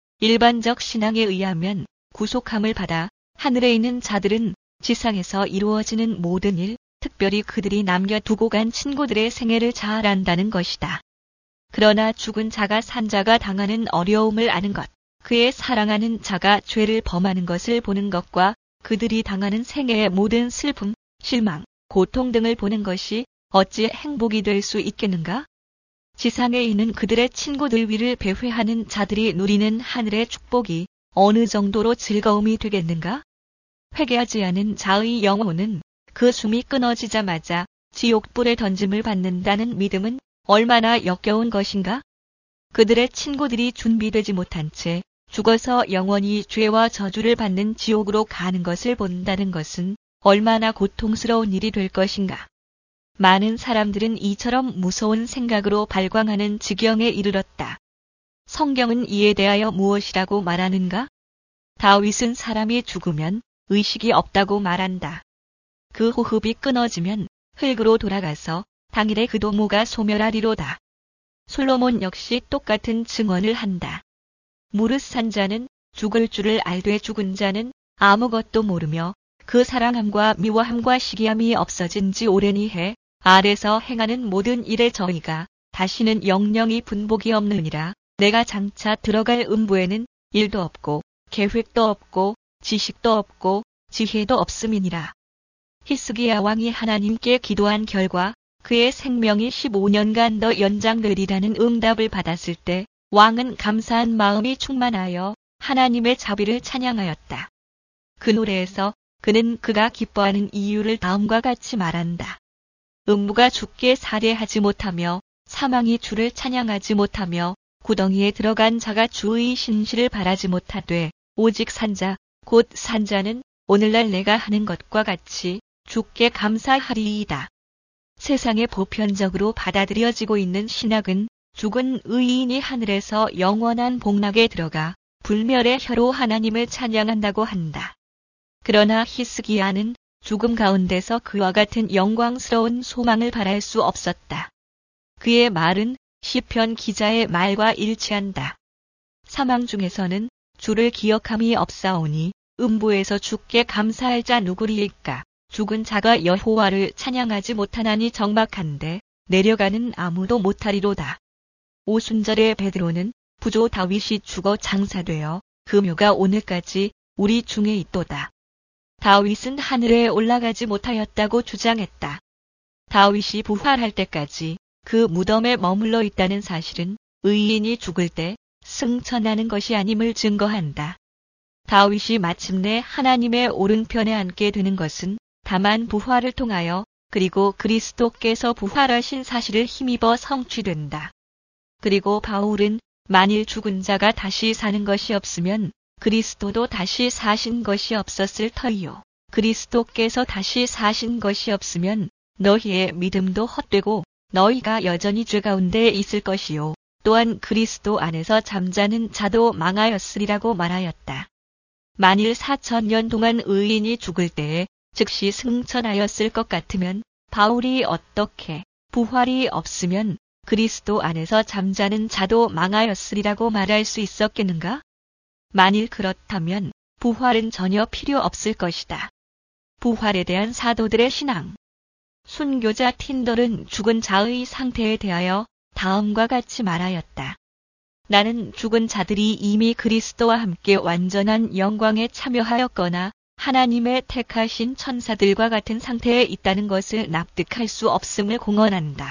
일반적 신앙에 의하면 구속함을 받아 하늘에 있는 자들은 지상에서 이루어지는 모든 일, 특별히 그들이 남겨두고 간 친구들의 생애를 잘 안다는 것이다. 그러나 죽은 자가 산 자가 당하는 어려움을 아는 것, 그의 사랑하는 자가 죄를 범하는 것을 보는 것과 그들이 당하는 생애의 모든 슬픔, 실망, 고통 등을 보는 것이 어찌 행복이 될 수 있겠는가? 지상에 있는 그들의 친구들 위를 배회하는 자들이 누리는 하늘의 축복이 어느 정도로 즐거움이 되겠는가? 회개하지 않은 자의 영혼은 그 숨이 끊어지자마자 지옥불에 던짐을 받는다는 믿음은 얼마나 역겨운 것인가? 그들의 친구들이 준비되지 못한 채 죽어서 영원히 죄와 저주를 받는 지옥으로 가는 것을 본다는 것은 얼마나 고통스러운 일이 될 것인가? 많은 사람들은 이처럼 무서운 생각으로 발광하는 지경에 이르렀다. 성경은 이에 대하여 무엇이라고 말하는가? 다윗은 사람이 죽으면 의식이 없다고 말한다. 그 호흡이 끊어지면 흙으로 돌아가서 당일에 그 도모가 소멸하리로다. 솔로몬 역시 똑같은 증언을 한다. 무릇 산 자는 죽을 줄을 알되 죽은 자는 아무것도 모르며 그 사랑함과 미워함과 시기함이 없어진 지 오래니 해 아래서 행하는 모든 일의 저희가 다시는 영영이 분복이 없느니라. 내가 장차 들어갈 음부에는 일도 없고 계획도 없고 지식도 없고 지혜도 없음이니라. 히스기야 왕이 하나님께 기도한 결과 그의 생명이 15년간 더 연장되리라는 응답을 받았을 때 왕은 감사한 마음이 충만하여 하나님의 자비를 찬양하였다. 그 노래에서 그는 그가 기뻐하는 이유를 다음과 같이 말한다. 음부가 주께 살해하지 못하며 사망이 주를 찬양하지 못하며 구덩이에 들어간 자가 주의 신실을 바라지 못하되 오직 산자 곧 산자는 오늘날 내가 하는 것과 같이 주께 감사하리이다. 세상에 보편적으로 받아들여지고 있는 신학은 죽은 의인이 하늘에서 영원한 복락에 들어가 불멸의 혀로 하나님을 찬양한다고 한다. 그러나 히스기야는 죽음 가운데서 그와 같은 영광스러운 소망을 바랄 수 없었다. 그의 말은 시편 기자의 말과 일치한다. 사망 중에서는 주를 기억함이 없사오니 음부에서 주께 감사할 자 누구리일까? 죽은 자가 여호와를 찬양하지 못하나니 적막한데 내려가는 아무도 못하리로다. 오순절에 베드로는 부조 다윗이 죽어 장사되어 그 묘가 오늘까지 우리 중에 있도다. 다윗은 하늘에 올라가지 못하였다고 주장했다. 다윗이 부활할 때까지 그 무덤에 머물러 있다는 사실은 의인이 죽을 때 승천하는 것이 아님을 증거한다. 다윗이 마침내 하나님의 오른편에 앉게 되는 것은 다만 부활을 통하여 그리고 그리스도께서 부활하신 사실을 힘입어 성취된다. 그리고 바울은 만일 죽은 자가 다시 사는 것이 없으면 그리스도도 다시 사신 것이 없었을 터이요. 그리스도께서 다시 사신 것이 없으면 너희의 믿음도 헛되고 너희가 여전히 죄 가운데 있을 것이요. 또한 그리스도 안에서 잠자는 자도 망하였으리라고 말하였다. 만일 4000년 동안 의인이 죽을 때에 즉시 승천하였을 것 같으면 바울이 어떻게 부활이 없으면 그리스도 안에서 잠자는 자도 망하였으리라고 말할 수 있었겠는가? 만일 그렇다면 부활은 전혀 필요 없을 것이다. 부활에 대한 사도들의 신앙. 순교자 틴덜은 죽은 자의 상태에 대하여 다음과 같이 말하였다. 나는 죽은 자들이 이미 그리스도와 함께 완전한 영광에 참여하였거나 하나님의 택하신 천사들과 같은 상태에 있다는 것을 납득할 수 없음을 공언한다.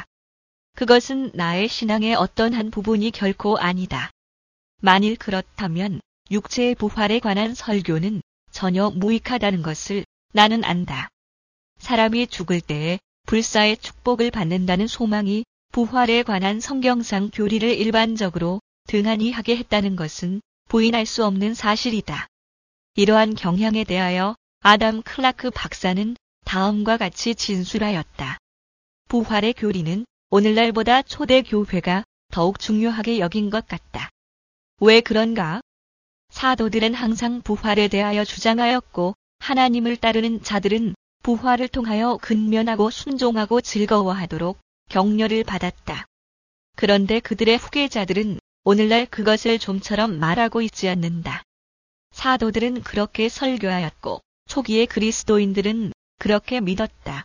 그것은 나의 신앙의 어떤 한 부분이 결코 아니다. 만일 그렇다면 육체의 부활에 관한 설교는 전혀 무익하다는 것을 나는 안다. 사람이 죽을 때에 불사의 축복을 받는다는 소망이 부활에 관한 성경상 교리를 일반적으로 등한히 하게 했다는 것은 부인할 수 없는 사실이다. 이러한 경향에 대하여 아담 클라크 박사는 다음과 같이 진술하였다. 부활의 교리는 오늘날보다 초대교회가 더욱 중요하게 여긴 것 같다. 왜 그런가? 사도들은 항상 부활에 대하여 주장하였고 하나님을 따르는 자들은 부활을 통하여 근면하고 순종하고 즐거워하도록 격려를 받았다. 그런데 그들의 후계자들은 오늘날 그것을 좀처럼 말하고 있지 않는다. 사도들은 그렇게 설교하였고 초기의 그리스도인들은 그렇게 믿었다.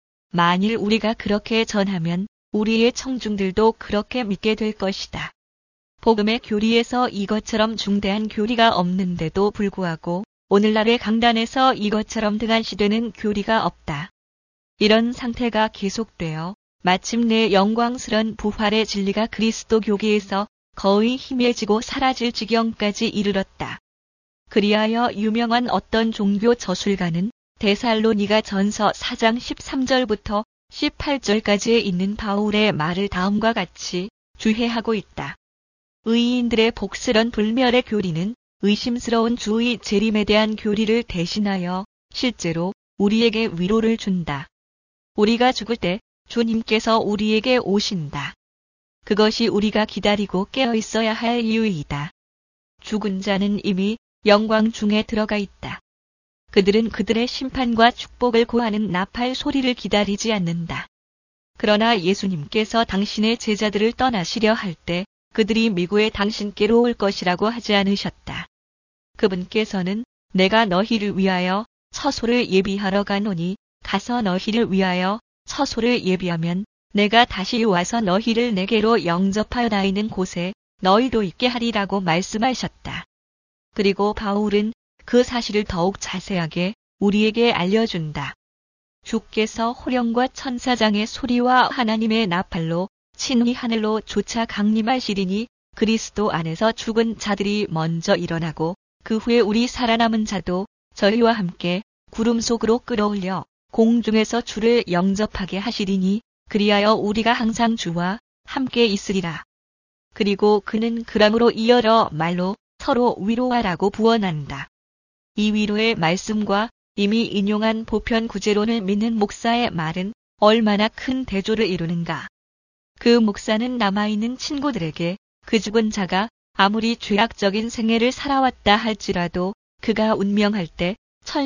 만일 우리가 그렇게 전하면 우리의 청중들도 그렇게 믿게 될 것이다. 복음의 교리에서 이것처럼 중대한 교리가 없는데도 불구하고 오늘날의 강단에서 이것처럼 등한시되는 교리가 없다. 이런 상태가 계속되어 마침내 영광스런 부활의 진리가 그리스도 교계에서 거의 희미해지고 사라질 지경까지 이르렀다. 그리하여 유명한 어떤 종교 저술가는 데살로니가 전서 4장 13절부터 18절까지에 있는 바울의 말을 다음과 같이 주해하고 있다. 의인들의 복스런 불멸의 교리는 의심스러운 주의 재림에 대한 교리를 대신하여 실제로 우리에게 위로를 준다. 우리가 죽을 때 주님께서 우리에게 오신다. 그것이 우리가 기다리고 깨어 있어야 할 이유이다. 죽은 자는 이미 영광 중에 들어가 있다. 그들은 그들의 심판과 축복을 고하는 나팔 소리를 기다리지 않는다. 그러나 예수님께서 당신의 제자들을 떠나시려 할 때 그들이 미구에 당신께로 올 것이라고 하지 않으셨다. 그분께서는 내가 너희를 위하여 처소를 예비하러 가노니 가서 너희를 위하여 처소를 예비하면 내가 다시 와서 너희를 내게로 영접하여 나 있는 곳에 너희도 있게 하리라고 말씀하셨다. 그리고 바울은 그 사실을 더욱 자세하게 우리에게 알려준다. 주께서 호령과 천사장의 소리와 하나님의 나팔로 친히 하늘로 쫓아 강림하시리니 그리스도 안에서 죽은 자들이 먼저 일어나고 그 후에 우리 살아남은 자도 저희와 함께 구름 속으로 끌어올려 공중에서 주를 영접하게 하시리니 그리하여 우리가 항상 주와 함께 있으리라. 그리고 그는 그러므로 이 여러 말로 서로 위로하라고 부언한다. 이 위로의 말씀과 이미 인용한 보편 구제론을 믿는 목사의 말은 얼마나 큰 대조를 이루는가. 그 목사는 남아있는 친구들에게 그 죽은 자가 아무리 죄악적인 생애를 살아왔다 할지라도 그가 운명할 때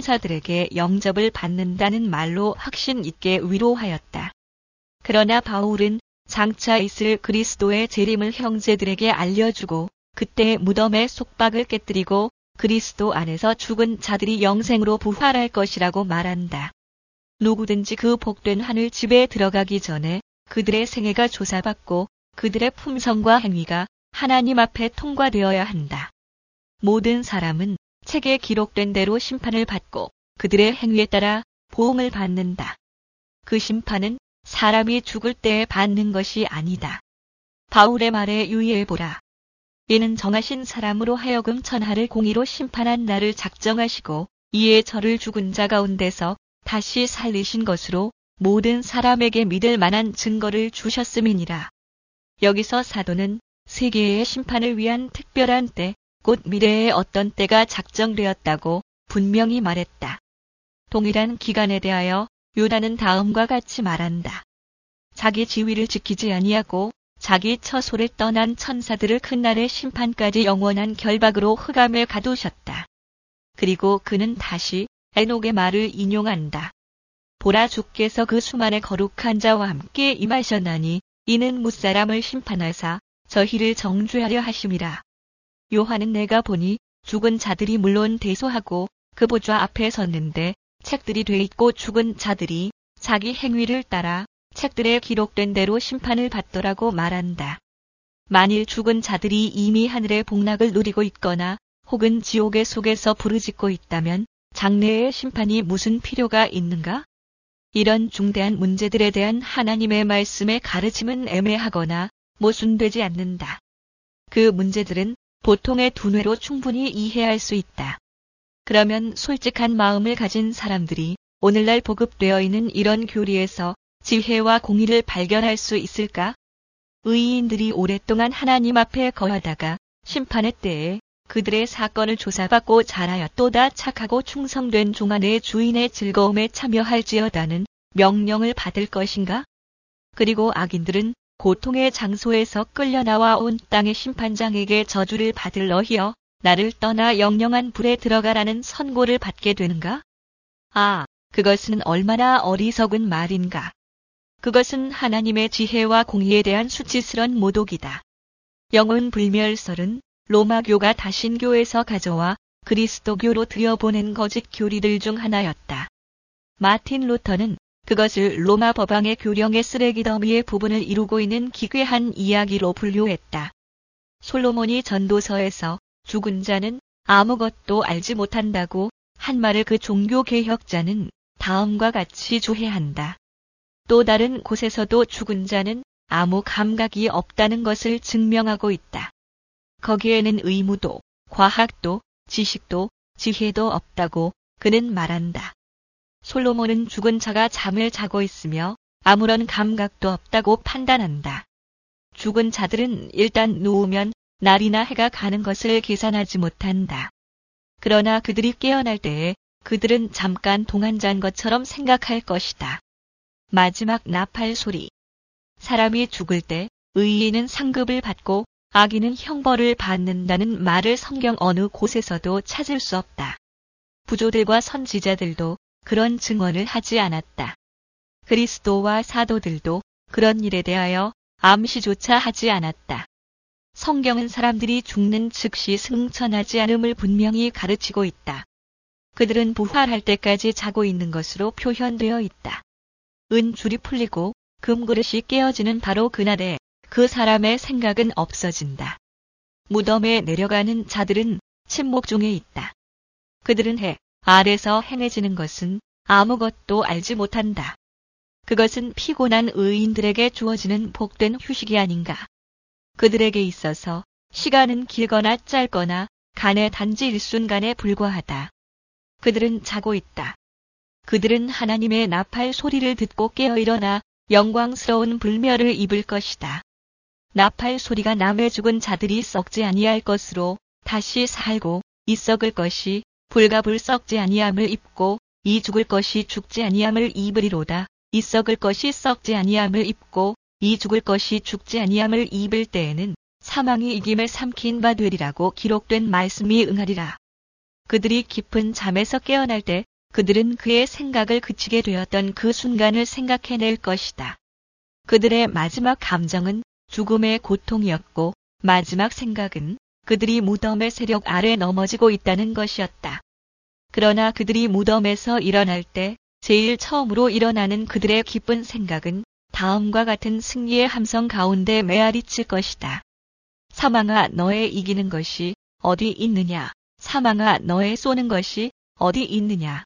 천사들에게 영접을 받는다는 말로 확신 있게 위로하였다. 그러나 바울은 장차 있을 그리스도의 재림을 형제들에게 알려주고 그때 무덤의 속박을 깨뜨리고 그리스도 안에서 죽은 자들이 영생으로 부활할 것이라고 말한다. 누구든지 그 복된 하늘 집에 들어가기 전에 그들의 생애가 조사받고 그들의 품성과 행위가 하나님 앞에 통과되어야 한다. 모든 사람은 책에 기록된 대로 심판을 받고 그들의 행위에 따라 보응을 받는다. 그 심판은 사람이 죽을 때에 받는 것이 아니다. 바울의 말에 유의해보라. 이는 정하신 사람으로 하여금 천하를 공의로 심판한 날을 작정하시고 이에 저를 죽은 자 가운데서 다시 살리신 것으로 모든 사람에게 믿을 만한 증거를 주셨음이니라. 여기서 사도는 세계의 심판을 위한 특별한 때, 곧 미래의 어떤 때가 작정되었다고 분명히 말했다. 동일한 기간에 대하여 유다는 다음과 같이 말한다. 자기 지위를 지키지 아니하고 자기 처소를 떠난 천사들을 큰날의 심판까지 영원한 결박으로 흑암에 가두셨다. 그리고 그는 다시 에녹의 말을 인용한다. 보라 주께서 그 수만의 거룩한 자와 함께 임하셨나니 이는 무사람을 심판하사 저희를 정죄하려 하심이라. 요한은 내가 보니 죽은 자들이 물론 대소하고 그 보좌 앞에 섰는데 책들이 돼 있고 죽은 자들이 자기 행위를 따라 책들에 기록된 대로 심판을 받더라고 말한다. 만일 죽은 자들이 이미 하늘의 복락을 누리고 있거나 혹은 지옥의 속에서 부르짖고 있다면 장래의 심판이 무슨 필요가 있는가? 이런 중대한 문제들에 대한 하나님의 말씀의 가르침은 애매하거나 모순되지 않는다. 그 문제들은 보통의 두뇌로 충분히 이해할 수 있다. 그러면 솔직한 마음을 가진 사람들이 오늘날 보급되어 있는 이런 교리에서 지혜와 공의를 발견할 수 있을까? 의인들이 오랫동안 하나님 앞에 거하다가 심판의 때에 그들의 사건을 조사받고 잘하였도다 착하고 충성된 종아내 주인의 즐거움에 참여할지어다는 명령을 받을 것인가? 그리고 악인들은 고통의 장소에서 끌려나와 온 땅의 심판장에게 저주를 받을 너희여 나를 떠나 영영한 불에 들어가라는 선고를 받게 되는가? 아, 그것은 얼마나 어리석은 말인가. 그것은 하나님의 지혜와 공의에 대한 수치스런 모독이다. 영혼 불멸설은 로마교가 다신교에서 가져와 그리스도교로 들여보낸 거짓 교리들 중 하나였다. 마틴 루터는 그것을 로마 법왕의 교령의 쓰레기 더미의 부분을 이루고 있는 기괴한 이야기로 분류했다. 솔로몬이 전도서에서 죽은 자는 아무것도 알지 못한다고 한 말을 그 종교개혁자는 다음과 같이 주해한다. 또 다른 곳에서도 죽은 자는 아무 감각이 없다는 것을 증명하고 있다. 거기에는 의무도, 과학도, 지식도, 지혜도 없다고 그는 말한다. 솔로몬은 죽은 자가 잠을 자고 있으며 아무런 감각도 없다고 판단한다. 죽은 자들은 일단 누우면 날이나 해가 가는 것을 계산하지 못한다. 그러나 그들이 깨어날 때에 그들은 잠깐 동안 잔 것처럼 생각할 것이다. 마지막 나팔 소리. 사람이 죽을 때 의인은 상급을 받고 악인은 형벌을 받는다는 말을 성경 어느 곳에서도 찾을 수 없다. 부조들과 선지자들도 그런 증언을 하지 않았다. 그리스도와 사도들도 그런 일에 대하여 암시조차 하지 않았다. 성경은 사람들이 죽는 즉시 승천하지 않음을 분명히 가르치고 있다. 그들은 부활할 때까지 자고 있는 것으로 표현되어 있다. 은줄이 풀리고 금그릇이 깨어지는 바로 그날에 그 사람의 생각은 없어진다. 무덤에 내려가는 자들은 침묵 중에 있다. 그들은 해 아래서 행해지는 것은 아무것도 알지 못한다. 그것은 피곤한 의인들에게 주어지는 복된 휴식이 아닌가. 그들에게 있어서 시간은 길거나 짧거나 간에 단지 일순간에 불과하다. 그들은 자고 있다. 그들은 하나님의 나팔 소리를 듣고 깨어 일어나 영광스러운 불멸을 입을 것이다. 나팔 소리가 남의 죽은 자들이 썩지 아니할 것으로 다시 살고 이 썩을 것이 불과 불 썩지 아니함을 입고 이 죽을 것이 죽지 아니함을 입으리로다. 이 썩을 것이 썩지 아니함을 입고 이 죽을 것이 죽지 아니함을 입을 때에는 사망이 이김을 삼킨 바 되리라고 기록된 말씀이 응하리라. 그들이 깊은 잠에서 깨어날 때 그들은 그의 생각을 그치게 되었던 그 순간을 생각해낼 것이다. 그들의 마지막 감정은 죽음의 고통이었고 마지막 생각은 그들이 무덤의 세력 아래 넘어지고 있다는 것이었다. 그러나 그들이 무덤에서 일어날 때 제일 처음으로 일어나는 그들의 기쁜 생각은 다음과 같은 승리의 함성 가운데 메아리칠 것이다. 사망아 너의 이기는 것이 어디 있느냐? 사망아 너의 쏘는 것이 어디 있느냐?